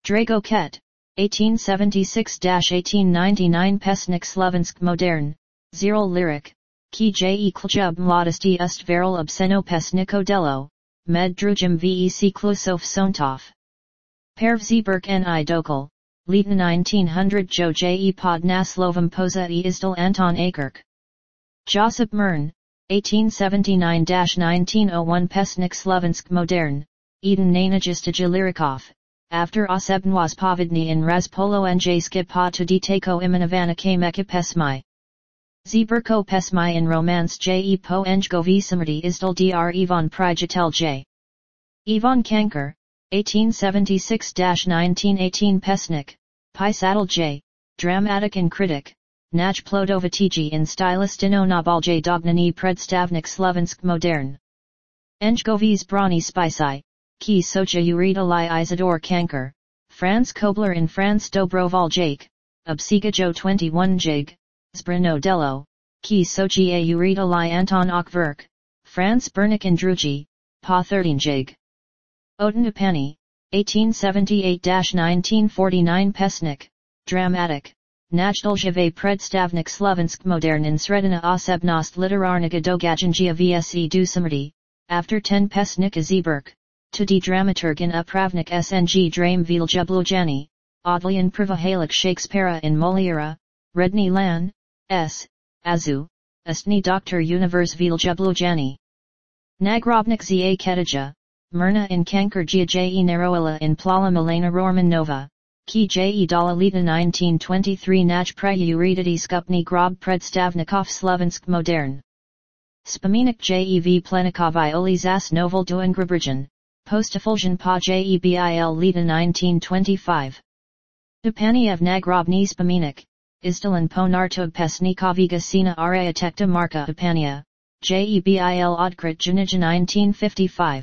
Dragoket, 1876-1899 Pesnik Slovensk Modern, Ziril Lyrik, ki je klub mladosti ustvaril obsceno pesnico delo, med drugim vec klusov sontov. Pervzi ni dokal, leta 1900 jo je pod naslovom poza I izdal Anton Akerk. Josip Mern, 1879-1901 Pesnik Slovensk Modern, Eden Nanajistija Lyrikov, after osebnwas povidny in Razpolo Njska pa tuditeko imenovana kameka pesmi. Zberko pesmi in romance je po njgovi samrti izdal dr Ivan Prijatel j. Ivan Kankar, 1876-1918 Pesnik, Pisatel j, dramatic and critic, Naj Plodovatiji in stylistino nabalj dognani predstavnik Slovensk Modern. Njgovi's brani spisai, ki socha urita li Isidore Kankar, Franz Kobler in France Dobroval Jake, Obsiga jo 21 jig, Zbrano Dello, ki sochi a urita li Anton Okverk, Franz Bernik in Drugi, pa 13 jig. Odenapani, 1878-1949 Pesnik, dramatic, Najdoljive predstavnik Slovensk Modern in Sredina Osebnost literarniga dogajangia vse du samrti, after 10 Pesnik Zeberk, tudi dramaturg in upravnik SNG Drame Viljublujani, Odlian Privahalik Shakespeare in Moliera, Redni Lan, S. Azu, Astni Dr. Universe Viljublujani. Nagrobnik za Ketija, Myrna in Kankar je Naroila in Plala Milena Romanova, ki je dala leta 1923 Naj preuritati skupni grob predstavnikov Slovensk Modern. Spomenik jev plenikovi oli zas novel duengrabrijan, postafuljan pa jebil leta 1925. Dupaniev nagrobni spomenik, izdalan po nartug pesnikoviga sina araya tekta marka Dupania, jebil odkrit junija 1955.